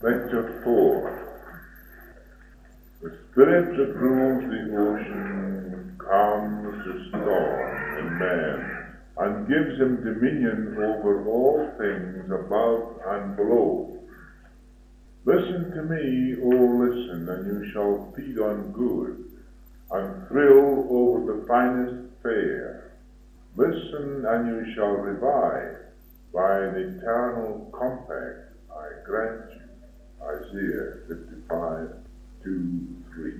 Lecture 4. The Spirit that rules the ocean calms the storm in man and gives him dominion over all things above and below. Listen to me, O listen, and you shall feed on good, and thrill over the finest fare. Listen, and you shall revive by the eternal compact I grant you. Isaiah 55:2-3.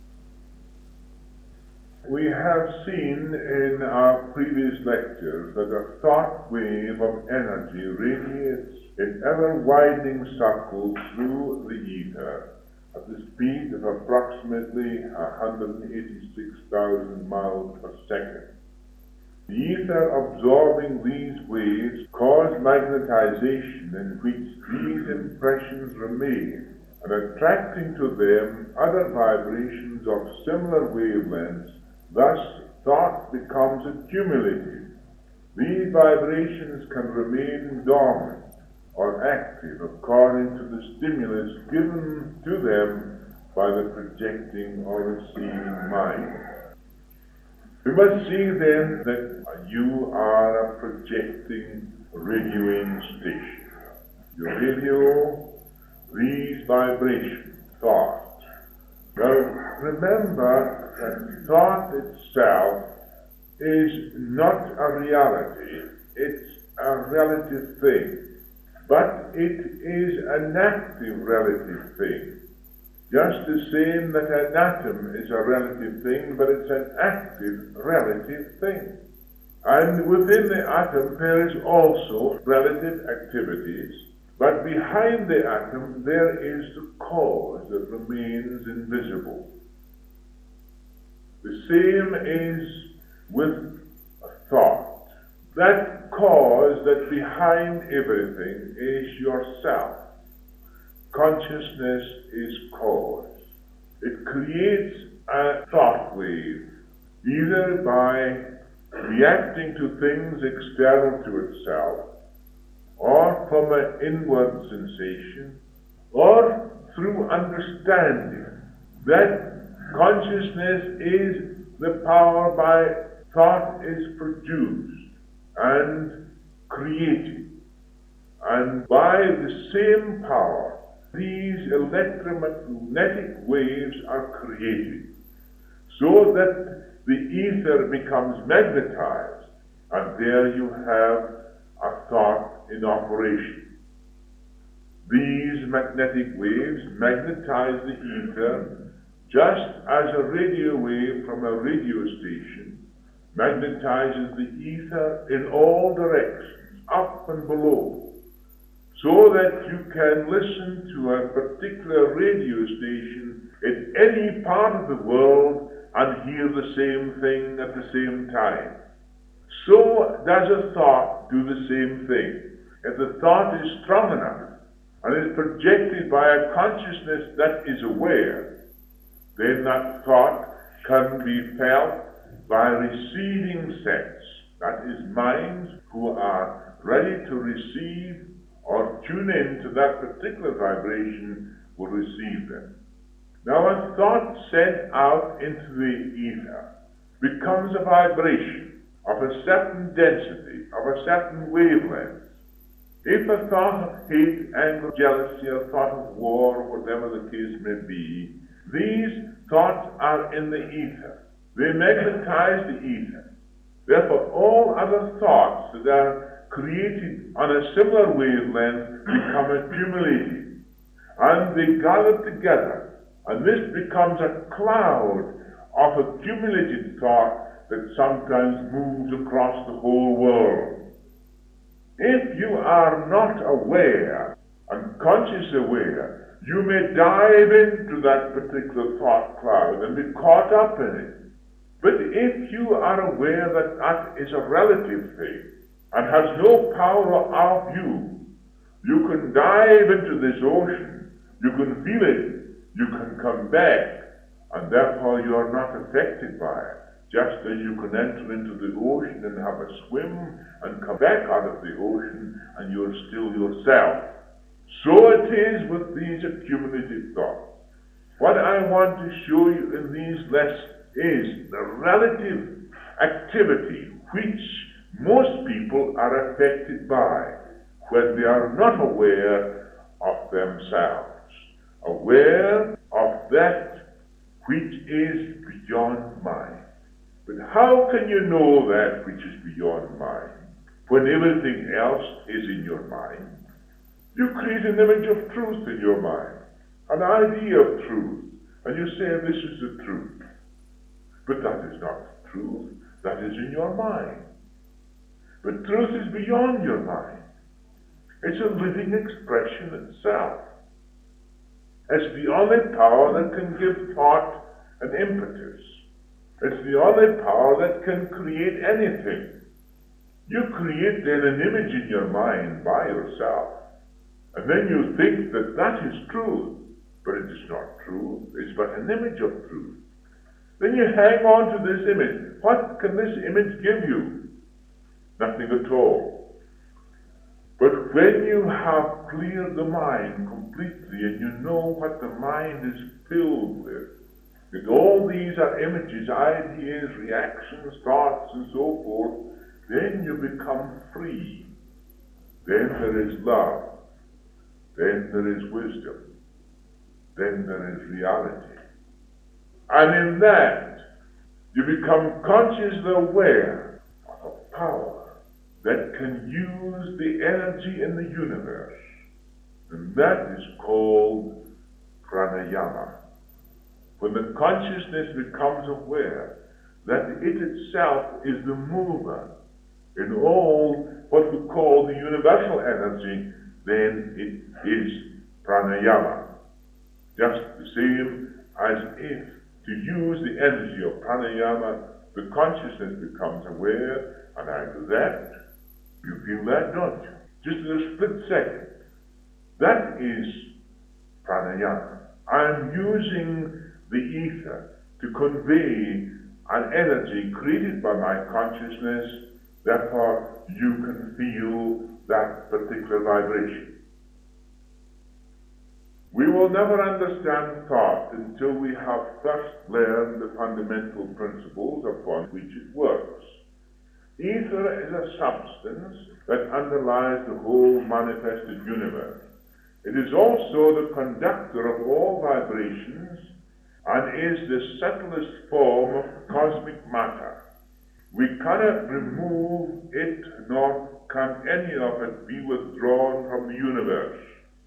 We have seen in our previous lectures that a thought wave of energy radiates in ever-widening circles through the ether at the speed of approximately 186,000 miles per second. The ether absorbing these waves cause magnetization in which these impressions remain, and attracting to them other vibrations of similar wavelengths. Thus, thought becomes accumulated. These vibrations can remain dormant or active according to the stimulus given to them by the projecting or receiving mind. We must see then that you are a projecting radioing station. Your radio, these vibrations, thoughts. Now remember that thought itself is not a reality, it's a relative thing. But it is an active relative thing. Just the same that an atom is a relative thing, but it's an active relative thing. And within the atom there is also relative activities, but behind the atom there is the cause that remains invisible. The same is with thought. That cause that behind everything is yourself. Consciousness is cause. It creates a thought wave, either by reacting to things external to itself, or from an inward sensation, or through understanding that consciousness is the power by thought is produced and created. And by the same power, these electromagnetic waves are created, so that the ether becomes magnetized, and there you have a thought in operation. These magnetic waves magnetize the ether just as a radio wave from a radio station magnetizes the ether in all directions, up and below, so that you can listen to a particular radio station in any part of the world and hear the same thing at the same time. So does a thought do the same thing. If the thought is strong enough and is projected by a consciousness that is aware, then that thought can be felt by receiving sets, that is, minds who are ready to receive or tune in to that particular vibration will receive them. Now a thought sent out into the ether becomes a vibration of a certain density, of a certain wavelength. If a thought of hate, anger, jealousy, a thought of war, whatever the case may be, these thoughts are in the ether. They magnetize the ether. Therefore, all other thoughts that are created on a similar wavelength become accumulated, and they gather together, and this becomes a cloud of accumulated thought that sometimes moves across the whole world. If you are not aware and conscious aware, you may dive into that particular thought cloud and be caught up in it. But if you are aware that that is a relative thing and has no power of you, you can dive into this ocean, you can feel it, you can come back, and therefore you are not affected by it. Just as you can enter into the ocean and have a swim and come back out of the ocean and you're still yourself. So it is with these accumulated thoughts. What I want to show you in these lessons is the relative activity which most people are affected by when they are not aware of themselves, aware of that which is beyond mind. But how can you know that which is beyond mind when everything else is in your mind? You create an image of truth in your mind, an idea of truth, and you say this is the truth. But that is not the truth, that is in your mind. But truth is beyond your mind. It's a living expression itself. It's the only power that can give thought an impetus. It's the only power that can create anything. You create then an image in your mind by yourself. And then you think that that is truth. But it is not truth. It's but an image of truth. Then you hang on to this image. What can this image give you? Nothing at all. But when you have cleared the mind completely and you know what the mind is filled with, that all these are images, ideas, reactions, thoughts, and so forth, then you become free. Then there is love. Then there is wisdom. Then there is reality. And in that, you become consciously aware of a power that can use the energy in the universe. And that is called pranayama. When the consciousness becomes aware that it itself is the mover in all what we call the universal energy, then it is pranayama. Just the same as if to use the energy of pranayama, the consciousness becomes aware, and I do that. You feel that, don't you? Just in a split second. That is pranayama. I'm using the ether to convey an energy created by my consciousness, therefore you can feel that particular vibration. We will never understand thought until we have first learned the fundamental principles upon which it works. Ether is a substance that underlies the whole manifested universe. It is also the conductor of all vibrations and is the subtlest form of cosmic matter. We cannot remove it, nor can any of it be withdrawn from the universe.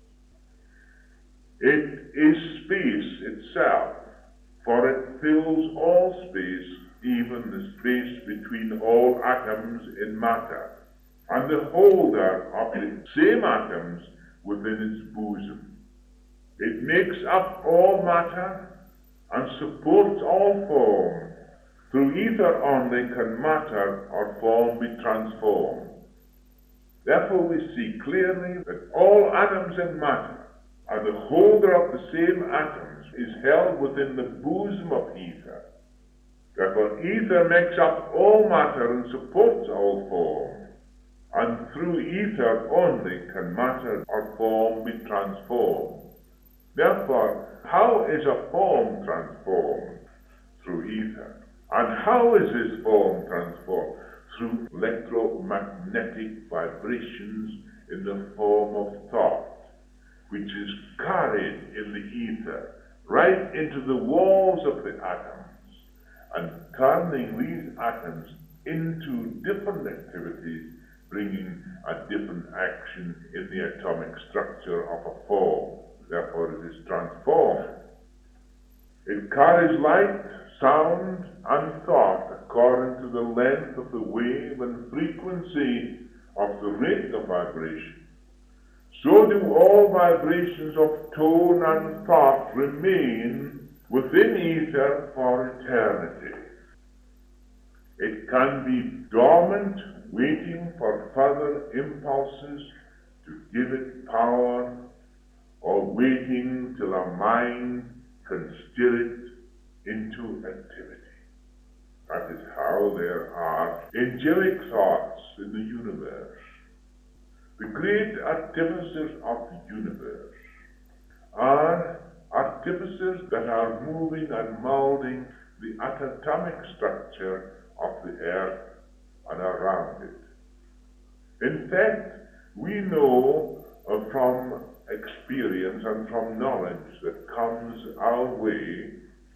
It is space itself, for it fills all space, even the space between all atoms in matter, and the holder of the same atoms within its bosom. It makes up all matter and supports all form. Through ether only can matter or form be transformed. Therefore we see clearly that all atoms in matter, and the holder of the same atoms, is held within the bosom of ether. Therefore ether makes up all matter and supports all form, and through ether only can matter or form be transformed. Therefore, how is a form transformed? Through ether. And how is this form transformed? Through electromagnetic vibrations in the form of thought, which is carried in the ether right into the walls of the atoms, and turning these atoms into different activities, bringing a different action in the atomic structure of a form. Therefore it is transformed. It carries light, sound, and thought according to the length of the wave and frequency of the rate of vibration. So do all vibrations of tone and thought remain within ether for eternity. It can be dormant, waiting for further impulses to give it power, or waiting till a mind can steer it into activity. That is how there are angelic thoughts in the universe. The great artificers of the universe are artificers that are moving and molding the atomic structure of the earth and around it. In fact, we know from experience and from knowledge that comes our way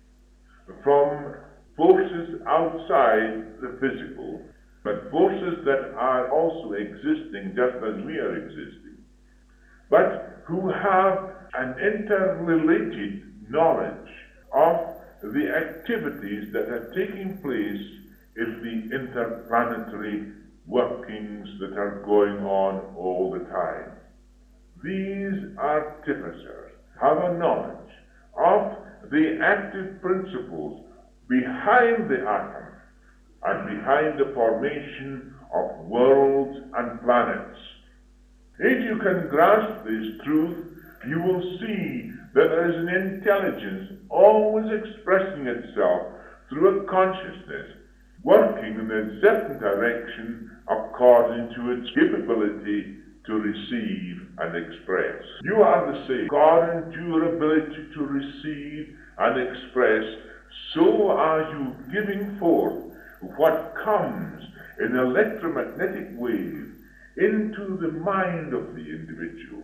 from forces outside the physical, but forces that are also existing just as we are existing, but who have an interrelated knowledge of the activities that are taking place in the interplanetary workings that are going on all the time. These artificers have a knowledge of the active principles behind the atom and behind the formation of worlds and planets. If you can grasp this truth, you will see that there is an intelligence always expressing itself through a consciousness, working in a certain direction according to its capability to receive and express. You are the same. According to your ability to receive and express, so are you giving forth what comes in electromagnetic wave into the mind of the individual.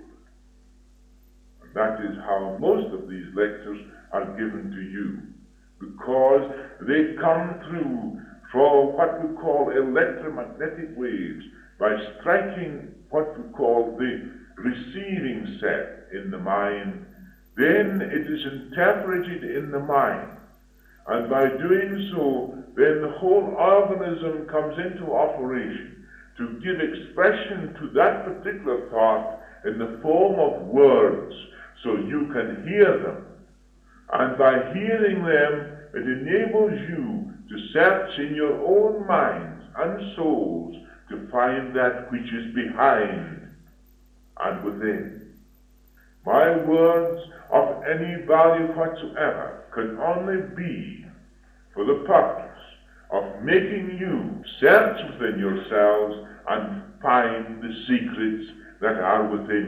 And that is how most of these lectures are given to you, because they come through for what we call electromagnetic waves by striking what we call the receiving set in the mind. Then it is interpreted in the mind, and by doing so, then the whole organism comes into operation to give expression to that particular thought in the form of words, so you can hear them. And by hearing them, it enables you to search in your own minds and souls to find that which is behind and within. My words of any value whatsoever can only be for the purpose of making you search within yourselves and find the secrets that are within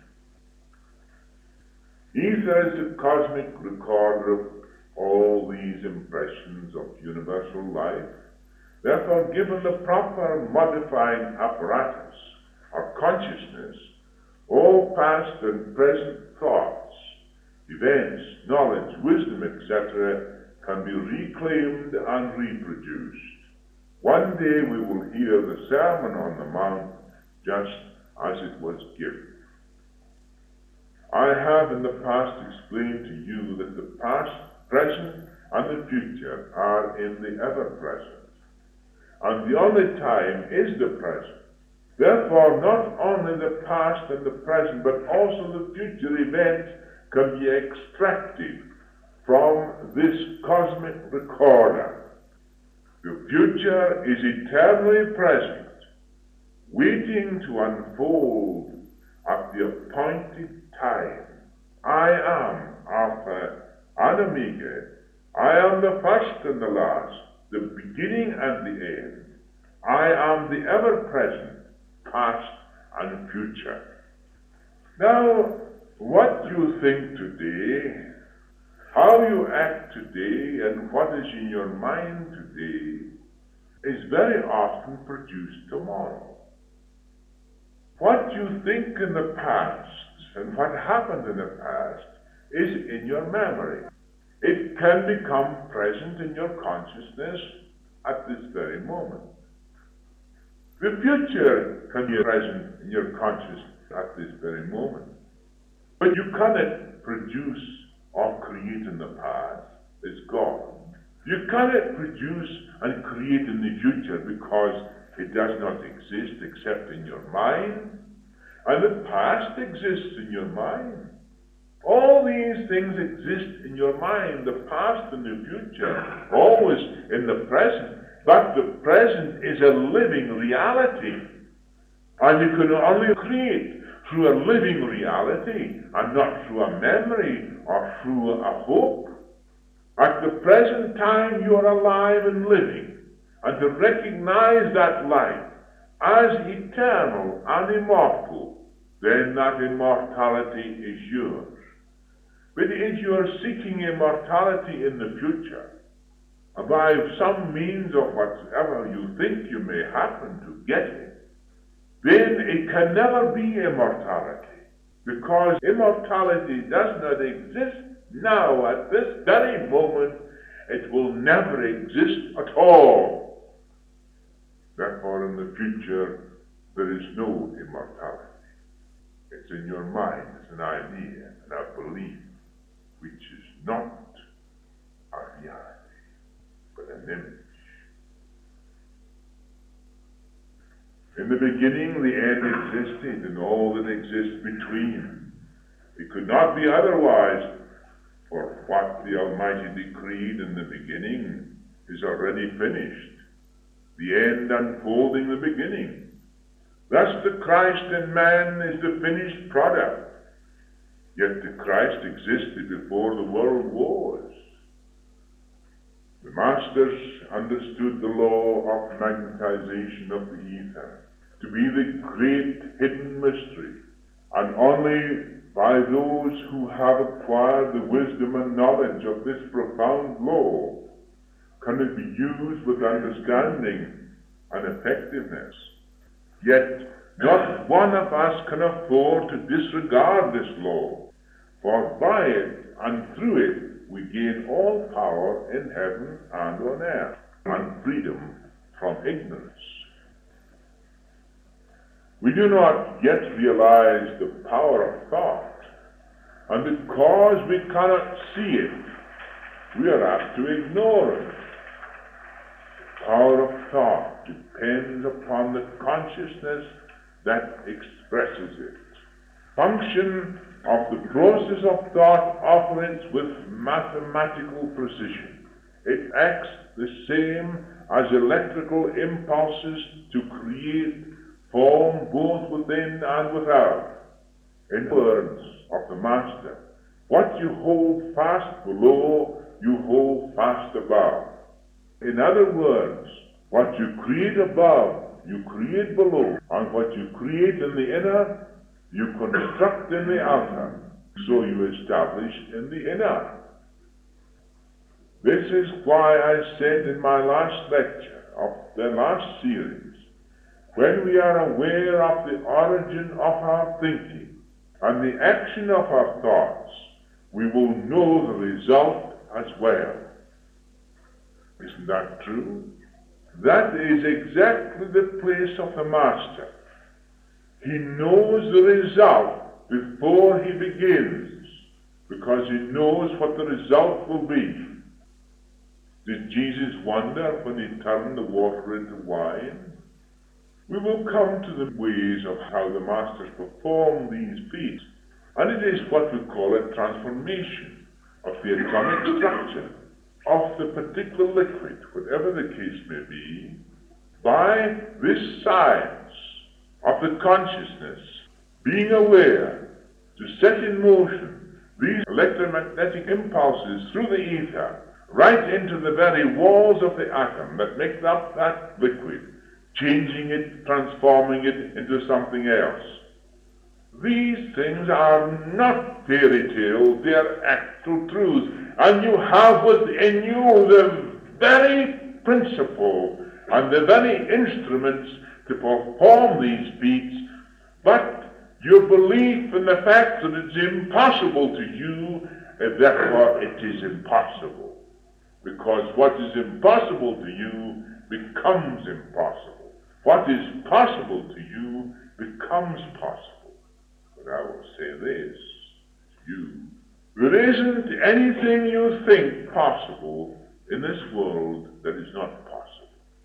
you. Ether is the cosmic recorder of all these impressions of universal life. Therefore, given the proper modifying apparatus of consciousness, all past and present thoughts, events, knowledge, wisdom, etc., can be reclaimed and reproduced. One day we will hear the Sermon on the Mount just as it was given. I have in the past explained to you that the past, present, and the future are in the ever-present, and the only time is the present. Therefore, not only the past and the present, but also the future events can be extracted from this cosmic recorder. The future is eternally present, waiting to unfold at the appointed time. I am Alpha and Omega. I am the first and the last, the beginning and the end. I am the ever-present, past and future. Now, what you think today, how you act today, and what is in your mind today is very often produced tomorrow. What you think in the past and what happened in the past is in your memory. It can become present in your consciousness at this very moment. The future can be present in your consciousness at this very moment. But you cannot produce or create in the past. It's gone. You cannot produce and create in the future because it does not exist except in your mind. And the past exists in your mind. All these things exist in your mind, the past and the future, always in the present. But the present is a living reality. And you can only create through a living reality and not through a memory or through a hope. At the present time you are alive and living. And to recognize that life as eternal and immortal, then that immortality is yours. But if you are seeking immortality in the future, and by some means of whatever you think you may happen to get it, then it can never be immortality, because immortality does not exist now at this very moment. It will never exist at all. Therefore, in the future, there is no immortality. It's in your mind, it's an idea, and a belief, which is not a reality, but an image. In the beginning, the end existed, and all that exists between. It could not be otherwise, for what the Almighty decreed in the beginning is already finished, the end unfolding the beginning. Thus the Christ in man is the finished product. Yet the Christ existed before the world was. The masters understood the law of magnetization of the ether to be the great hidden mystery, and only by those who have acquired the wisdom and knowledge of this profound law can it be used with understanding and effectiveness. Yet not one of us can afford to disregard this law, for by it and through it we gain all power in heaven and on earth, and freedom from ignorance. We do not yet realize the power of thought, and because we cannot see it, we are apt to ignore it. The power of thought depends upon the consciousness that expresses it. Function of the process of thought operates with mathematical precision. It acts the same as electrical impulses to create form both within and without. In the words of the Master, what you hold fast below, you hold fast above. In other words, what you create above, you create below, and what you create in the inner, you construct in the outer, so you establish in the inner. This is why I said in my last lecture of the last series, when we are aware of the origin of our thinking and the action of our thoughts, we will know the result as well. Isn't that true? That is exactly the place of the Master. He knows the result before he begins, because he knows what the result will be. Did Jesus wonder when he turned the water into wine? We will come to the ways of how the Masters perform these feats, and it is what we call a transformation of the atomic structure of the particular liquid, whatever the case may be, by this science of the consciousness being aware to set in motion these electromagnetic impulses through the ether right into the very walls of the atom that make up that liquid, changing it, transforming it into something else. These things are not fairy tales, they are actual truths, and you have within you the very principle and the very instruments to perform these feats, but your belief in the fact that it's impossible to you, therefore it is impossible. Because what is impossible to you becomes impossible. What is possible to you becomes possible. But I will say this to you. There isn't anything you think possible in this world that is not possible.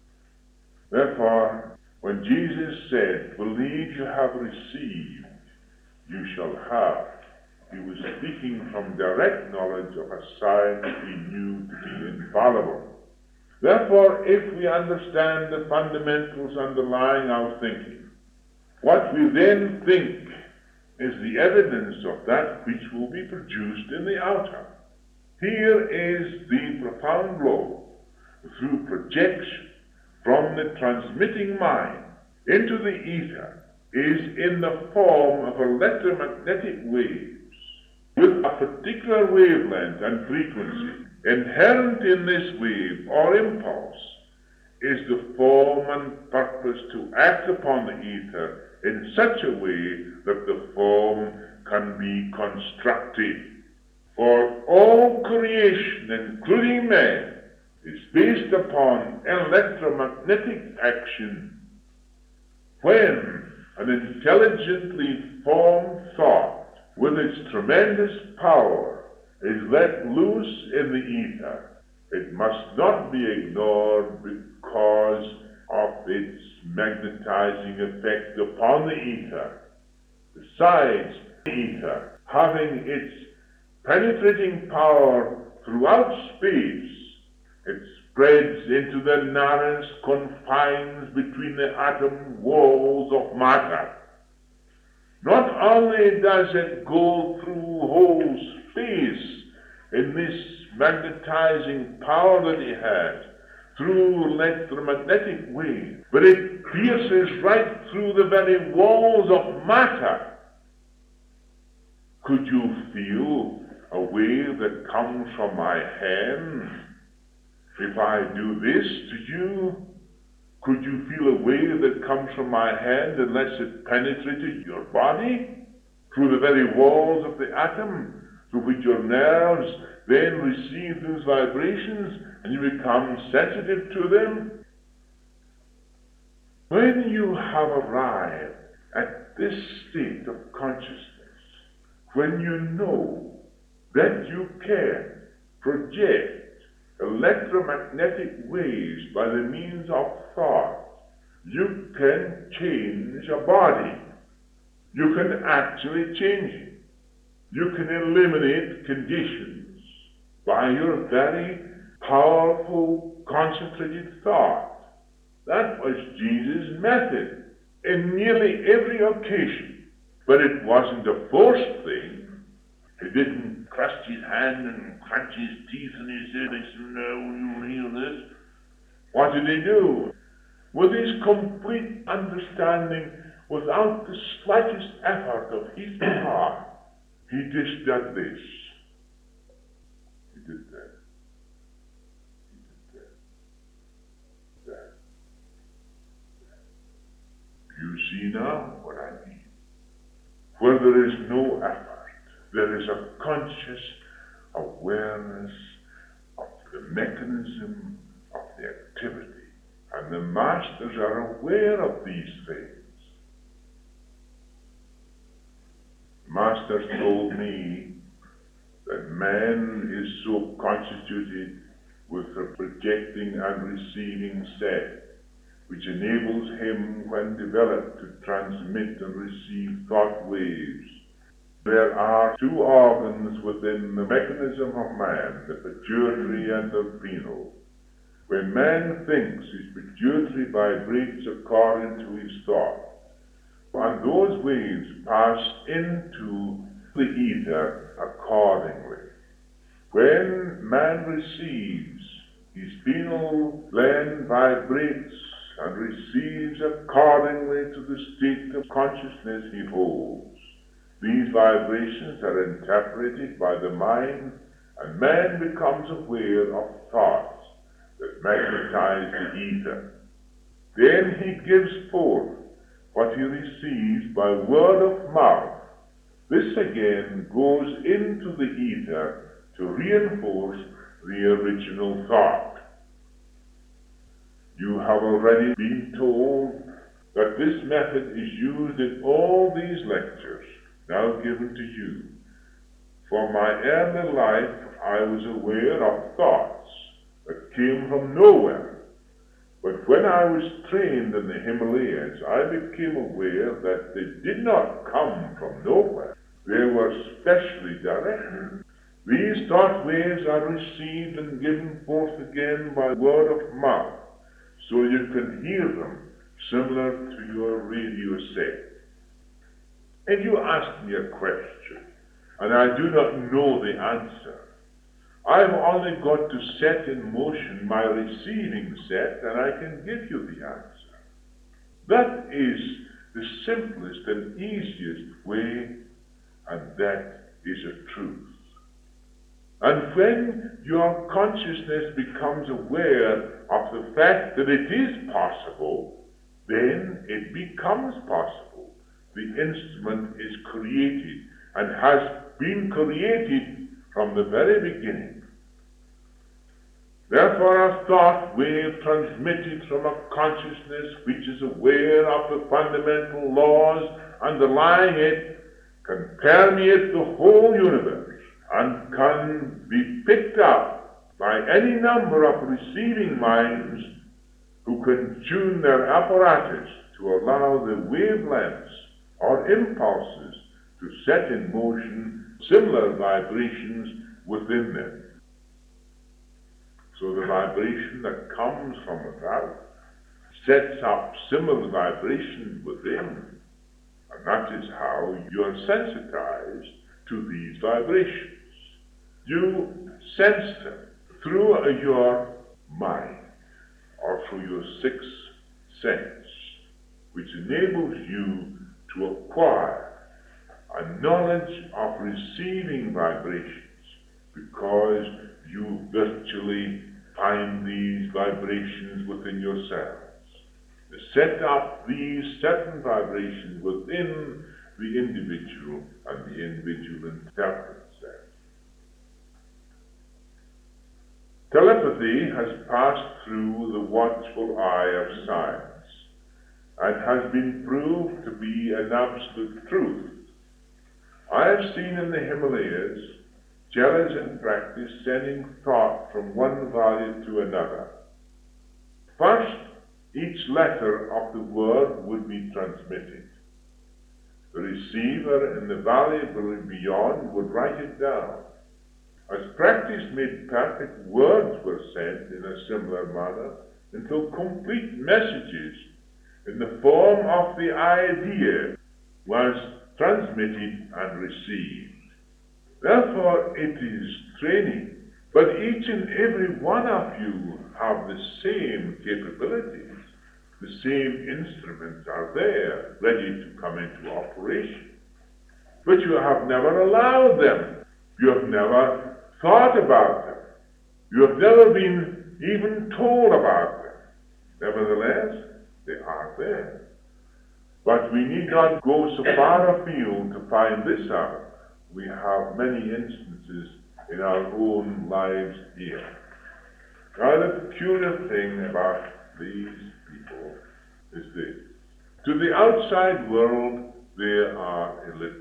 Therefore, when Jesus said, "Believe you have received, you shall have," he was speaking from direct knowledge of a science he knew to be infallible. Therefore, if we understand the fundamentals underlying our thinking, what we then think is the evidence of that which will be produced in the outer. Here is the profound law through projection from the transmitting mind into the ether is in the form of electromagnetic waves with a particular wavelength and frequency. Inherent in this wave or impulse is the form and purpose to act upon the ether in such a way that the form can be constructed. For all creation, including man, is based upon electromagnetic action. When an intelligently formed thought with its tremendous power is let loose in the ether, it must not be ignored because of its magnetizing effect upon the ether. Besides the ether having its penetrating power throughout space, it spreads into the narrowest confines between the atom walls of matter. Not only does it go through whole space in this magnetizing power that it has, through electromagnetic waves, but it pierces right through the very walls of matter. Could you feel a wave that comes from my hand? If I do this to you, could you feel a wave that comes from my hand unless it penetrated your body through the very walls of the atom, through which your nerves then receive those vibrations and you become sensitive to them? When you have arrived at this state of consciousness, when you know that you can project electromagnetic waves by the means of thought, you can change a body. You can actually change it. You can eliminate conditions by your very powerful, concentrated thought. That was Jesus' method in nearly every occasion. But it wasn't a forced thing. He didn't crust his hand and clench his teeth and he said, "No, you'll hear this." What did he do? With his complete understanding, without the slightest effort of his part, he just did this. He did that. He did that. That. You see now what I mean. Where there is no effort, there is a conscious awareness of the mechanism of the activity. And the masters are aware of these things. Masters told me that man is so constituted with the projecting and receiving set, which enables him, when developed, to transmit and receive thought waves. There are two organs within the mechanism of man, the pituitary and the adrenal. When man thinks, his pituitary vibrates according to his thought, and those waves pass into the ether accordingly. When man receives, his pineal gland vibrates and receives accordingly to the state of consciousness he holds. These vibrations are interpreted by the mind, and man becomes aware of thoughts that magnetize the ether. Then he gives forth what he receives by word of mouth. This again goes into the ether to reinforce the original thought. You have already been told that this method is used in all these lectures now given to you. For my early life, I was aware of thoughts that came from nowhere. But when I was trained in the Himalayas, I became aware that they did not come from nowhere. They were specially directed. These thought waves are received and given forth again by word of mouth, so you can hear them, similar to your radio set. If you ask me a question, and I do not know the answer, I've only got to set in motion my receiving set, and I can give you the answer. That is the simplest and easiest way, and that is a truth. And when your consciousness becomes aware of the fact that it is possible, then it becomes possible. The instrument is created and has been created from the very beginning. Therefore, a thought wave transmitted from a consciousness which is aware of the fundamental laws underlying it can permeate the whole universe and can be picked up by any number of receiving minds who can tune their apparatus to allow the wavelengths or impulses to set in motion similar vibrations within them. So the vibration that comes from without sets up similar vibrations within, and that is how you are sensitized to these vibrations. You sense them through your mind or through your sixth sense, which enables you to acquire a knowledge of receiving vibrations, because you virtually find these vibrations within yourselves. To set up these certain vibrations within the individual, and the individual interprets them. Telepathy has passed through the watchful eye of science and has been proved to be an absolute truth. I have seen in the Himalayas Chelas in practice sending thought from one valley to another. First, each letter of the word would be transmitted. The receiver in the valley beyond would write it down. As practice made perfect, words were sent in a similar manner until complete messages in the form of the idea was transmitted and received. Therefore, it is training, but each and every one of you have the same capabilities. The same instruments are there, ready to come into operation. But you have never allowed them. You have never thought about them. You have never been even told about them. Nevertheless, they are there. But we need not go so far afield to find this out. We have many instances in our own lives here. Now, the peculiar thing about these people is this. To the outside world, they are illiterate.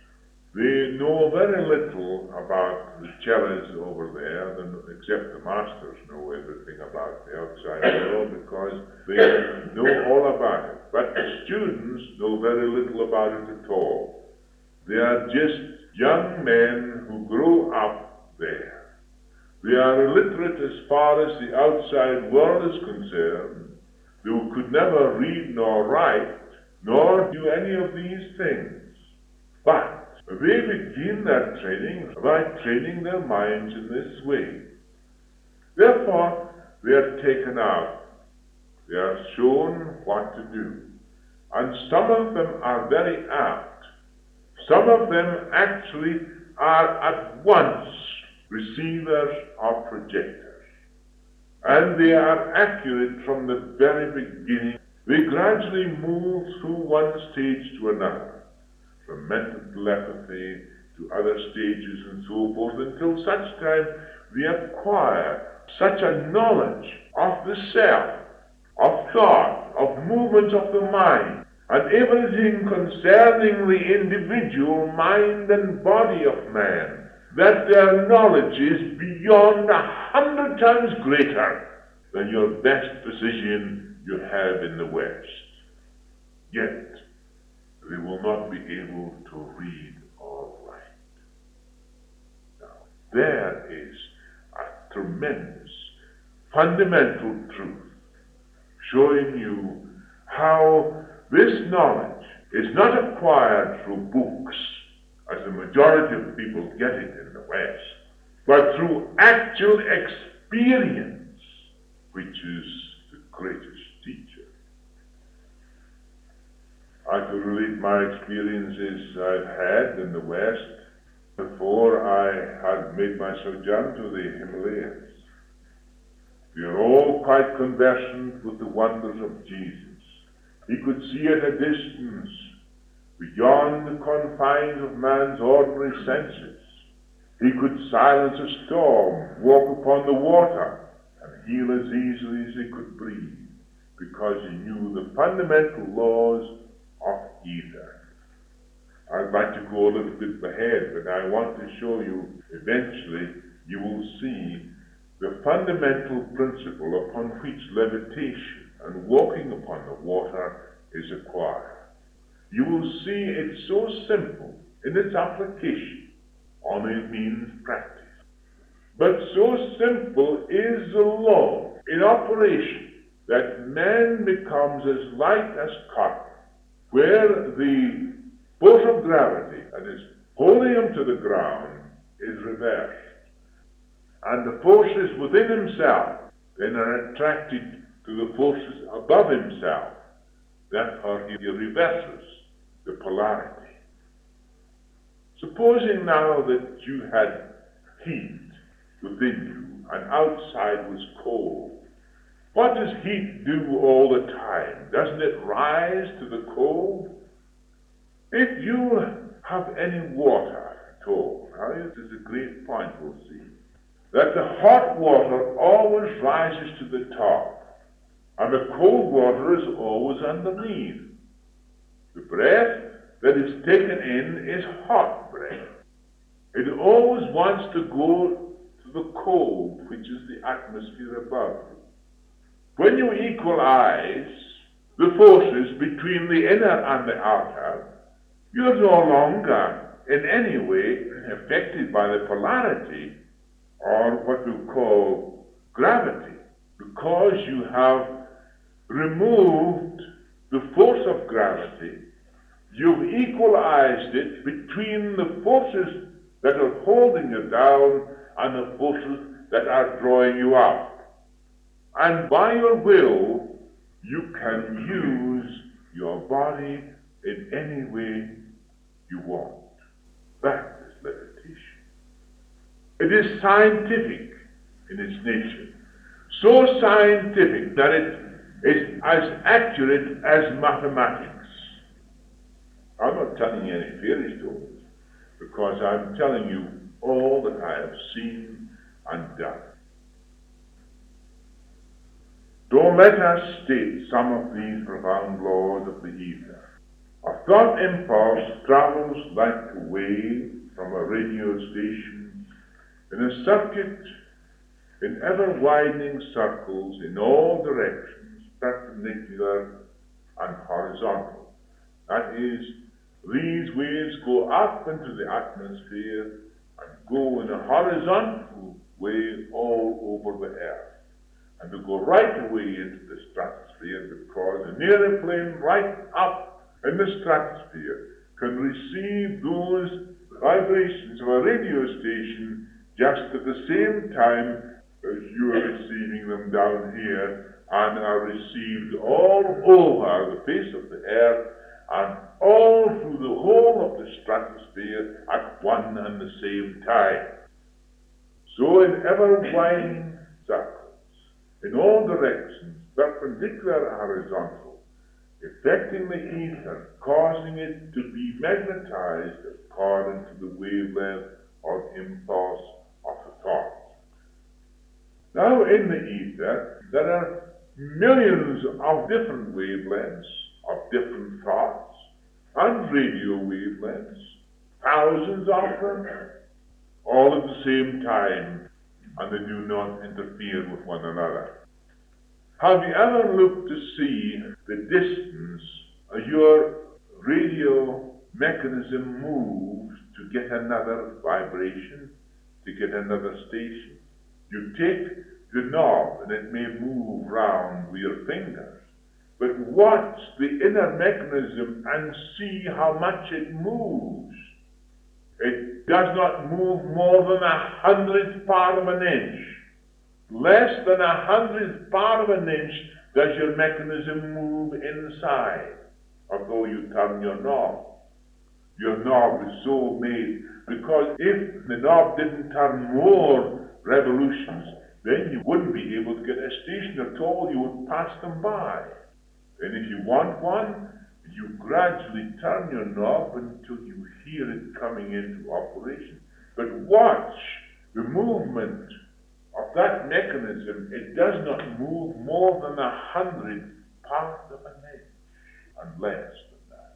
They know very little about the Chelas over there, except the masters know everything about the outside world because they know all about it. But the students know very little about it at all. They are just young men who grow up there. They are illiterate as far as the outside world is concerned. They could never read nor write, nor do any of these things. But they begin their training by training their minds in this way. Therefore, they are taken out. They are shown what to do. And some of them are very apt. Some of them actually are at once receivers or projectors. And they are accurate from the very beginning. They gradually move through one stage to another, from mental telepathy to other stages and so forth, until such time they acquire such a knowledge of the self, of thought, of movements of the mind, and everything concerning the individual mind and body of man, that their knowledge is beyond 100 times greater than your best physician you have in the West. Yet, they will not be able to read or write. Now, there is a tremendous, fundamental truth showing you how this knowledge is not acquired through books, as the majority of people get it in the West, but through actual experience, which is the greatest teacher. I could relate my experiences I've had in the West before I had made my sojourn to the Himalayas. We are all quite conversant with the wonders of Jesus. He could see at a distance, beyond the confines of man's ordinary senses. He could silence a storm, walk upon the water, and heal as easily as he could breathe, because he knew the fundamental laws of ether. I'd like to go a little bit ahead, but I want to show you, eventually, you will see the fundamental principle upon which levitation and walking upon the water is acquired. You will see it's so simple in its application, only it means practice. But so simple is the law in operation that man becomes as light as cotton, where the force of gravity that is holding him to the ground is reversed. And the forces within himself then are attracted to the forces above himself. Therefore he reverses the polarity. Supposing now that you had heat within you and outside was cold, what does heat do all the time? Doesn't it rise to the cold? If you have any water at all, now this is a great point we'll see, that the hot water always rises to the top, and the cold water is always underneath. The breath that is taken in is hot breath. It always wants to go to the cold, which is the atmosphere above you. When you equalize the forces between the inner and the outer, you're no longer in any way affected by the polarity or what we call gravity, because you have removed the force of gravity. You've equalized it between the forces that are holding you down and the forces that are drawing you up. And by your will, you can use your body in any way you want. That is levitation. It is scientific in its nature. So scientific that it is as accurate as mathematics. I'm not telling you any fairy stories, because I'm telling you all that I have seen and done. So let us state some of these profound laws of the ether. A thought impulse travels like a wave from a radio station in a circuit in ever-widening circles in all directions, perpendicular and horizontal. That is, these waves go up into the atmosphere and go in a horizontal way all over the earth. And to go right away into the stratosphere, because an airplane right up in the stratosphere can receive those vibrations of a radio station just at the same time as you are receiving them down here, and are received all over the face of the earth and all through the whole of the stratosphere at one and the same time. So in ever-widening circles, in all directions, perpendicular and horizontal, affecting the ether, causing it to be magnetized according to the wavelength or impulse of the thought. Now in the ether, there are millions of different wavelengths of different thoughts, and radio wavelengths, thousands of them, all at the same time, and they do not interfere with one another. Have you ever looked to see the distance your radio mechanism moves to get another vibration, to get another station? You take the knob and it may move round with your fingers, but watch the inner mechanism and see how much it moves. It does not move more than 100th part of an inch. Less than 100th part of an inch does your mechanism move inside. although you turn your knob. Your knob is so made, because if the knob didn't turn more revolutions, then you wouldn't be able to get a station at all. You would pass them by. And if you want one, you gradually turn your knob until you hear it coming into operation. But watch the movement of that mechanism. It does not move more than 100th part of an inch, and less than that.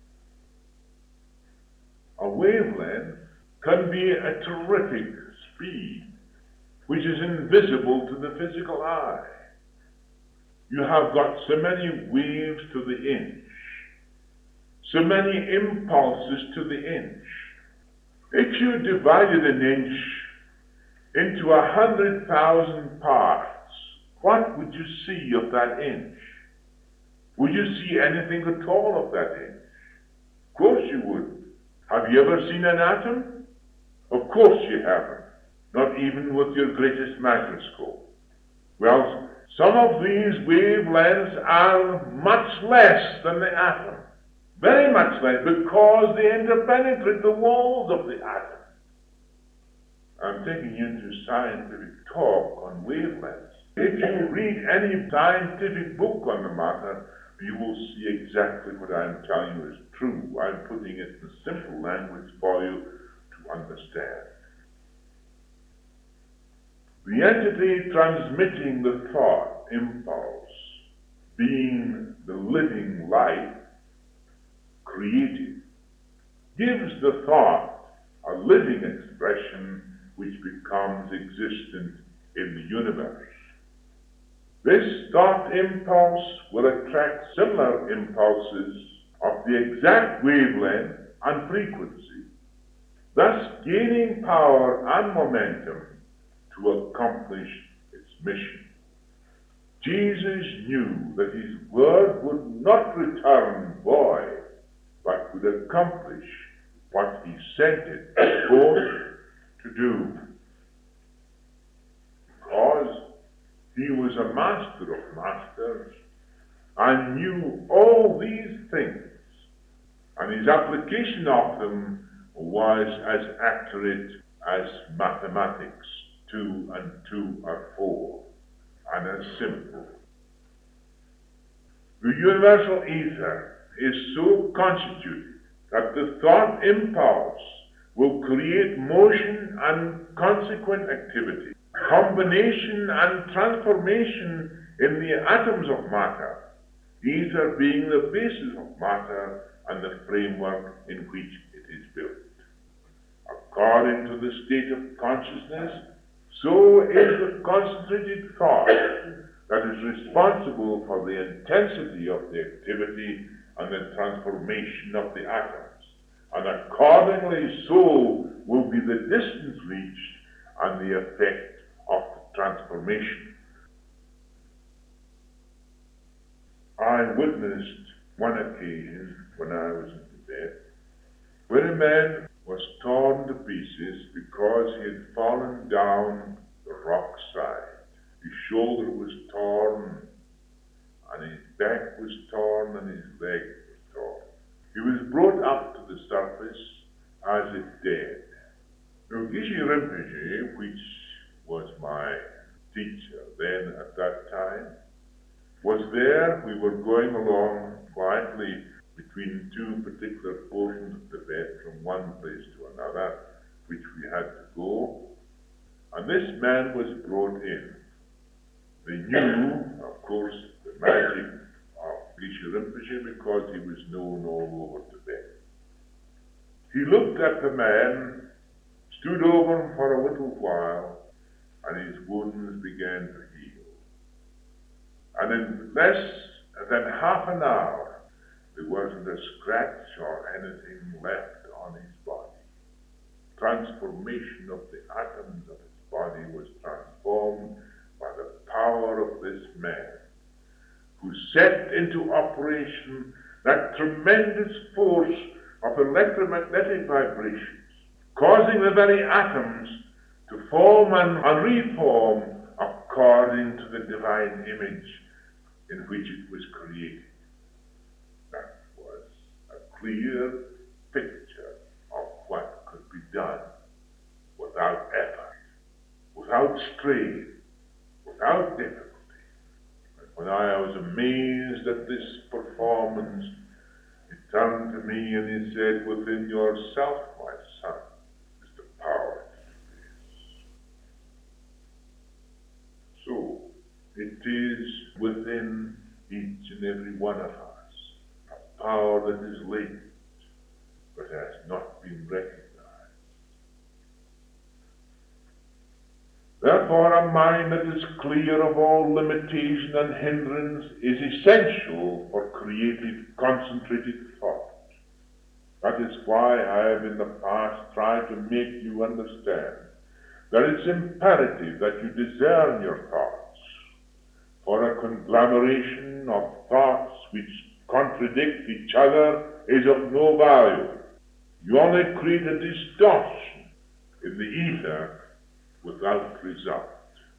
A wavelength can be a terrific speed, which is invisible to the physical eye. You have got so many waves to the inch, so many impulses to the inch. If you divided an inch into 100,000 parts, what would you see of that inch? Would you see anything at all of that inch? Of course you would. Have you ever seen an atom? Of course you haven't. Not even with your greatest microscope. Well, some of these wavelengths are much less than the atom. Very much less, because they interpenetrate the walls of the atom. I'm taking you into scientific talk on wavelengths. If you read any scientific book on the matter, you will see exactly what I'm telling you is true. I'm putting it in simple language for you to understand. The entity transmitting the thought impulse, being the living life created, gives the thought a living expression which becomes existent in the universe. This thought impulse will attract similar impulses of the exact wavelength and frequency, thus gaining power and momentum to accomplish its mission. Jesus knew that his word would not return void, but would accomplish what he sent it forth to do. Because he was a master of masters and knew all these things, and his application of them was as accurate as mathematics. 2 and 2 are 4, and as simple. The universal ether is so constituted that the thought impulse will create motion and consequent activity, combination and transformation in the atoms of matter, ether being the basis of matter and the framework in which it is built. According to the state of consciousness, so is the concentrated thought that is responsible for the intensity of the activity and the transformation of the atoms, and accordingly so will be the distance reached and the effect of the transformation. I witnessed one occasion when I was in Tibet, where a man was torn to pieces because he had fallen down the rock side. His shoulder was torn, and his back was torn, and his leg was torn. He was brought up to the surface as if dead. Now, Geshe Rinpoche, which was my teacher then at that time, was there. We were going along quietly between two particular portions of Tibet from one place to another, which we had to go. And this man was brought in. They knew, of course, the magic of Geshe Rinpoche because he was known all over Tibet. He looked at the man, stood over him for a little while, and his wounds began to heal. And in less than half an hour, there wasn't a scratch or anything left on his body. Transformation of the atoms of his body was transformed by the power of this man, who set into operation that tremendous force of electromagnetic vibrations, causing the very atoms to form and reform according to the divine image in which it was created. That was clear picture of what could be done without effort, without strain, without difficulty. And when I was amazed at this performance, he turned to me and he said, "Within yourself, my son, is the power to do this." So, it is within each and every one of us a power that is latent, but has not been recognized. Therefore, a mind that is clear of all limitation and hindrance is essential for creative, concentrated thought. That is why I have in the past tried to make you understand that it's imperative that you discern your thoughts, for a conglomeration of thoughts which contradict each other is of no value. You only create a distortion in the ether without result.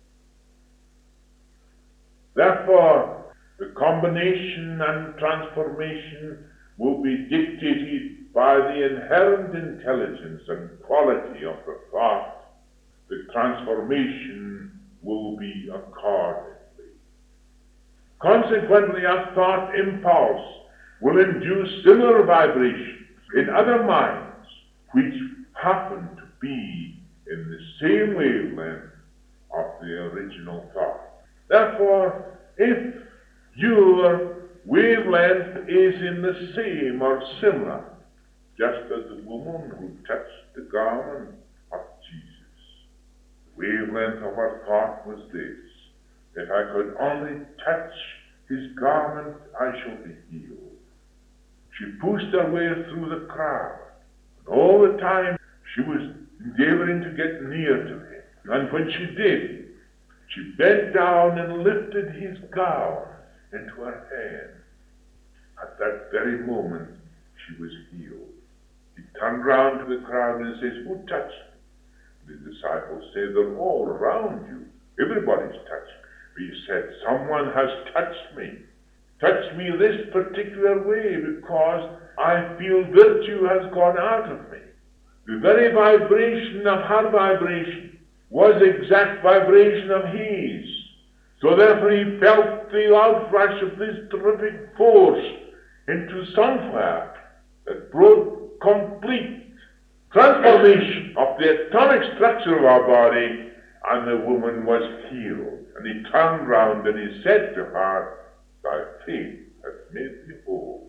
Therefore, the combination and transformation will be dictated by the inherent intelligence and quality of the thought. The transformation will be accordingly. Consequently, a thought impulse will induce similar vibrations in other minds which happen to be in the same wavelength of the original thought. Therefore, if your wavelength is in the same or similar, just as the woman who touched the garment of Jesus, the wavelength of her thought was this: if I could only touch his garment, I shall be healed. She pushed her way through the crowd, and all the time she was endeavoring to get near to him. And when she did, she bent down and lifted his gown into her hand. At that very moment, she was healed. He turned round to the crowd and says, "Who touched me?" The disciples said, "They're all around you. Everybody's touched me." But he said, "Someone has touched me. Touched me this particular way because I feel virtue has gone out of me." The very vibration of her vibration was the exact vibration of his. So therefore he felt the outrush of this terrific force into somewhere that brought complete transformation of the atomic structure of our body, and the woman was healed. And he turned round and he said to her, "Thy faith hath made thee whole."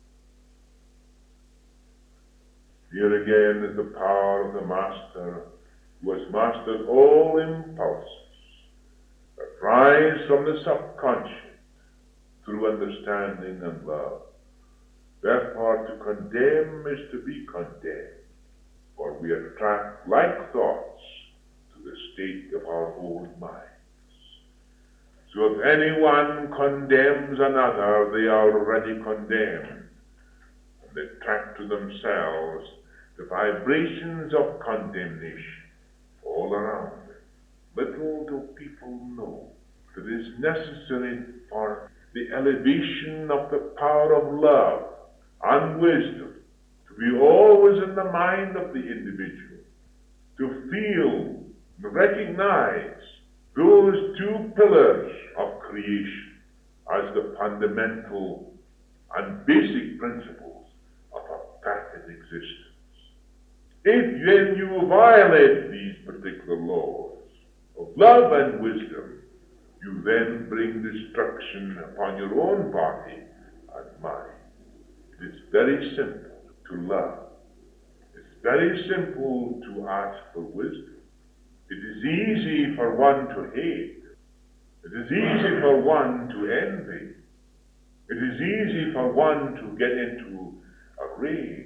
Here again is the power of the Master, who has mastered all impulses that rise from the subconscious through understanding and love. Therefore, to condemn is to be condemned, for we attract like thoughts to the state of our old minds. So if anyone condemns another, they are already condemned, and they attract to themselves the vibrations of condemnation all around them. Little do people know that it is necessary for the elevation of the power of love and wisdom to be always in the mind of the individual, to feel and recognize those two pillars of creation as the fundamental and basic principles of a perfect existence. If then you violate these particular laws of love and wisdom, you then bring destruction upon your own body and mind. It is very simple to love. It's very simple to ask for wisdom. It is easy for one to hate. It is easy for one to envy. It is easy for one to get into a rage.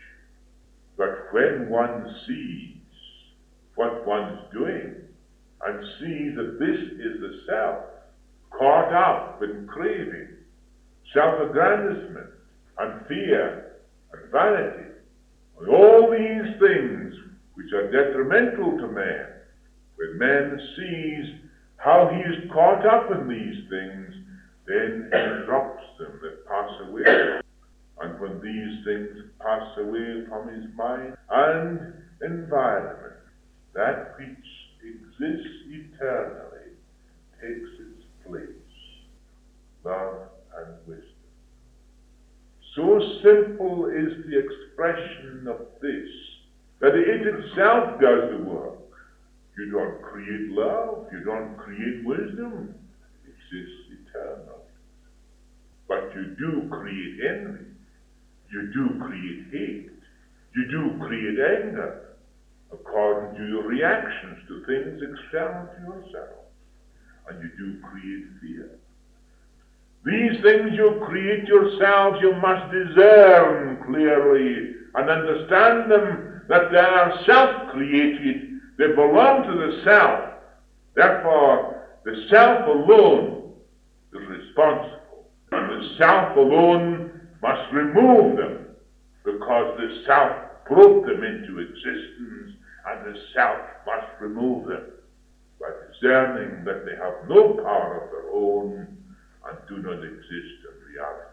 But when one sees what one's doing and sees that this is the self, caught up in craving, self-aggrandizement, and fear, and vanity, and all these things which are detrimental to man, when man sees how he is caught up in these things, then he drops them, they pass away. And when these things pass away from his mind and environment, that which exists eternally takes its place: love and wisdom. So simple is the expression of this, that it itself does the work. You don't create love, you don't create wisdom, it exists eternal. But you do create envy, you do create hate, you do create anger, according to your reactions to things external to yourself. And you do create fear. These things you create yourselves, you must discern clearly and understand them, that they are self-created. They belong to the self. Therefore, the self alone is responsible. And the self alone must remove them, because the self brought them into existence, and the self must remove them by discerning that they have no power of their own and do not exist in reality.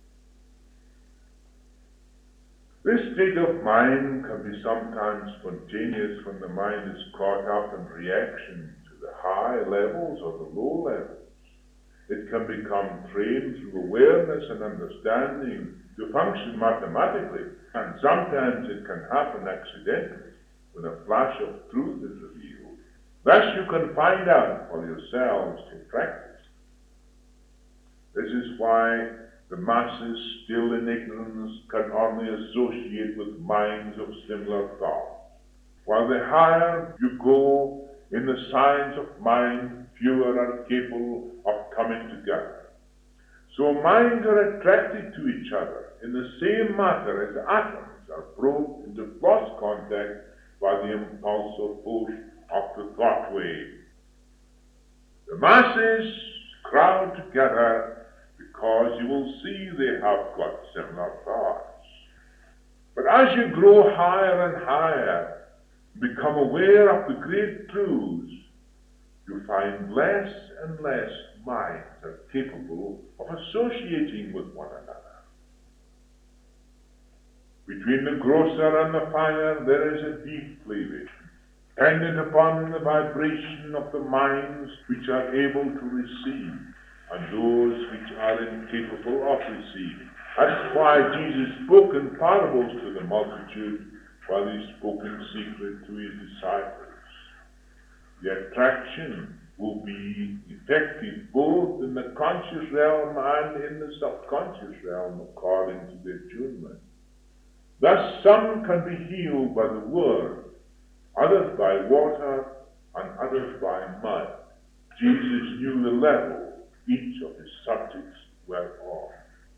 This state of mind can be sometimes spontaneous when the mind is caught up in reaction to the high levels or the low levels. It can become trained through awareness and understanding to function mathematically, and sometimes it can happen accidentally when a flash of truth is revealed. Thus you can find out for yourselves in practice. This is why the masses, still in ignorance, can only associate with minds of similar thought. While the higher you go in the science of mind, fewer are capable of coming together. So minds are attracted to each other in the same matter as atoms are brought into close contact by the impulse or force of the thought wave. The masses crowd together because you will see they have got similar thoughts. But as you grow higher and higher, become aware of the great truths, you find less and less minds are capable of associating with one another. Between the grosser and the finer there is a deep cleavage, dependent upon the vibration of the minds which are able to receive, and those which are incapable of receiving. That's why Jesus spoke in parables to the multitude, while he spoke in secret to his disciples. The attraction will be effective both in the conscious realm and in the subconscious realm, according to the attunement. Thus some can be healed by the word, others by water, and others by mud. Jesus knew the level each of his subjects were on.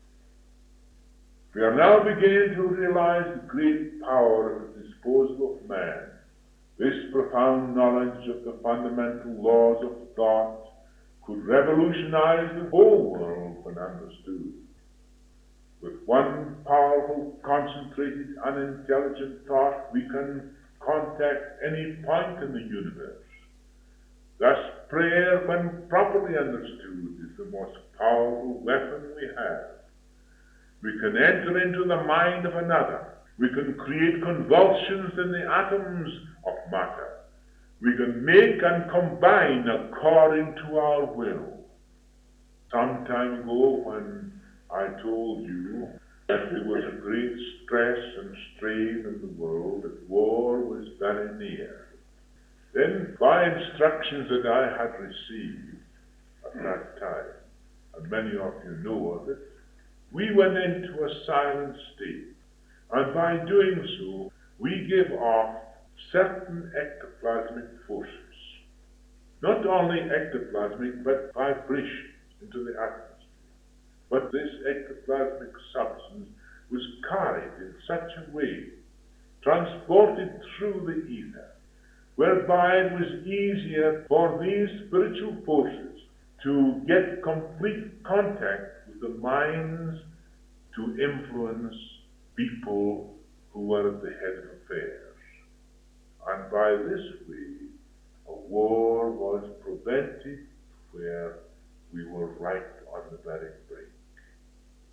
We are now beginning to realize the great power at the disposal of man. This profound knowledge of the fundamental laws of thought could revolutionize the whole world when understood. With one powerful, concentrated, and intelligent thought, we can contact any point in the universe. Thus, prayer, when properly understood, is the most powerful weapon we have. We can enter into the mind of another. We can create convulsions in the atoms of matter. We can make and combine according to our will. Some time ago, when I told you that there was a great stress and strain in the world, that war was very near, then, by instructions that I had received at that time, and many of you know of it, we went into a silent state. And by doing so, we gave off certain ectoplasmic forces. Not only ectoplasmic, but vibrations into the atmosphere. But this ectoplasmic substance was carried in such a way, transported through the ether, whereby it was easier for these spiritual forces to get complete contact with the minds to influence people who were at the head of affairs. And by this way, a war was prevented where we were right on the very brink.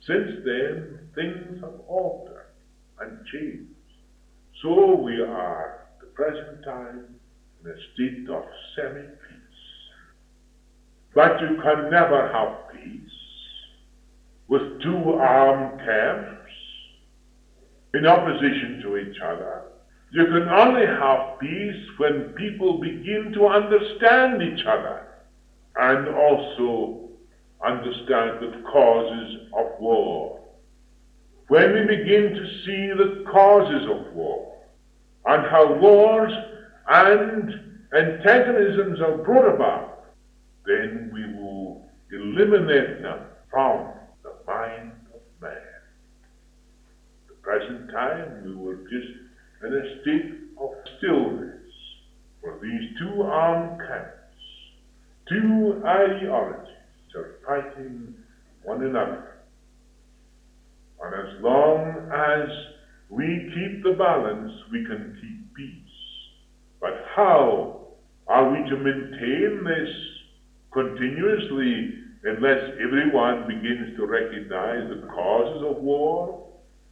Since then, things have altered and changed. So we are, at the present time, in a state of semi-peace. But you can never have peace with two armed camps in opposition to each other. You can only have peace when people begin to understand each other and also understand the causes of war. When we begin to see the causes of war and how wars and antagonisms are brought about, then we will eliminate them from the mind of man. At the present time, we were just in a state of stillness for these two armed camps, two ideologies are fighting one another. And as long as we keep the balance, we can keep peace. But how are we to maintain this continuously unless everyone begins to recognize the causes of war?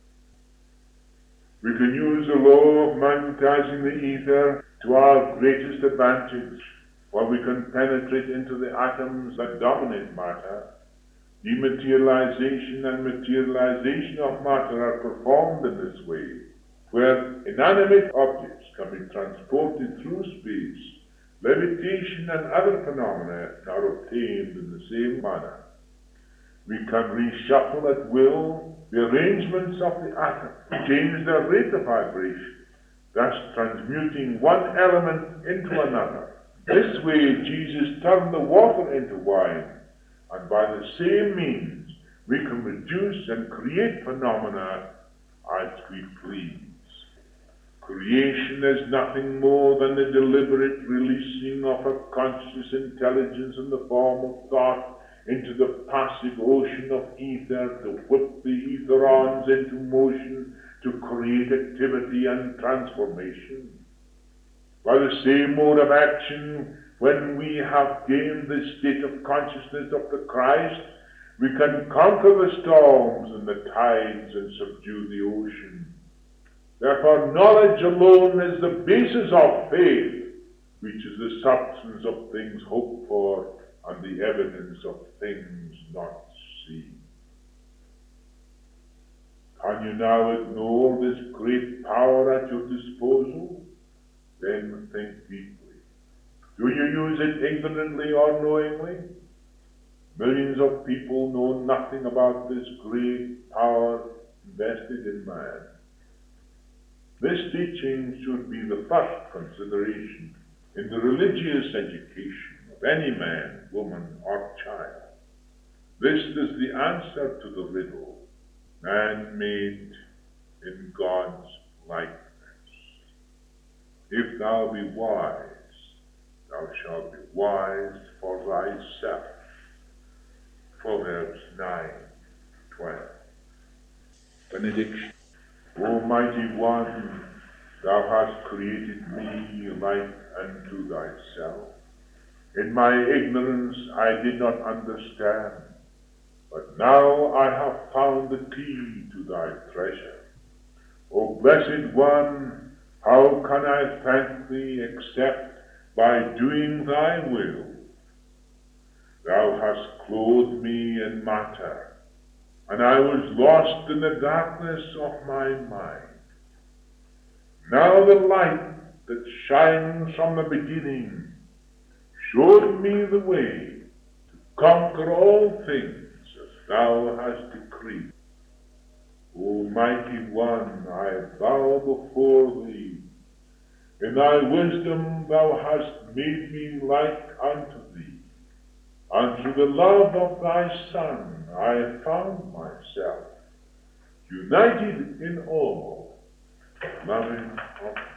We can use the law of magnetizing the ether to our greatest advantage, while we can penetrate into the atoms that dominate matter. Dematerialization and materialization of matter are performed in this way, where inanimate objects can be transported through space. Levitation and other phenomena are obtained in the same manner. We can reshuffle at will the arrangements of the atom, change their rate of vibration, thus transmuting one element into another. This way Jesus turned the water into wine, and by the same means we can reduce and create phenomena as we please. Creation is nothing more than the deliberate releasing of a conscious intelligence in the form of thought into the passive ocean of ether, to whip the etherons into motion, to create activity and transformation. By the same mode of action, when we have gained this state of consciousness of the Christ, we can conquer the storms and the tides and subdue the ocean. Therefore, knowledge alone is the basis of faith, which is the substance of things hoped for and the evidence of things not seen. Can you now ignore this great power at your disposal? Then think deeply. Do you use it ignorantly or knowingly? Millions of people know nothing about this great power invested in man. This teaching should be the first consideration in the religious education of any man, woman, or child. This is the answer to the riddle, man made in God's likeness. If thou be wise, thou shalt be wise for thyself. Proverbs 9:12. Benediction. O mighty one, thou hast created me like unto thyself. In my ignorance I did not understand, but now I have found the key to thy treasure. O blessed one, how can I thank thee except by doing thy will? Thou hast clothed me in matter, and I was lost in the darkness of my mind. Now the light that shines from the beginning showed me the way to conquer all things as thou hast decreed. O mighty one, I bow before thee. In thy wisdom thou hast made me like unto thee. And through the love of thy Son I found myself united in all, loving of